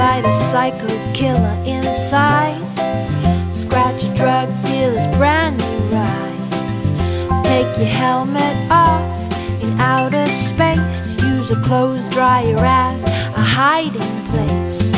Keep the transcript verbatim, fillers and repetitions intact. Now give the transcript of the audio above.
fight a psycho killer inside. Scratch a drug dealer's brand new ride. Take your helmet off in outer space. Use a clothes dryer as a hiding place.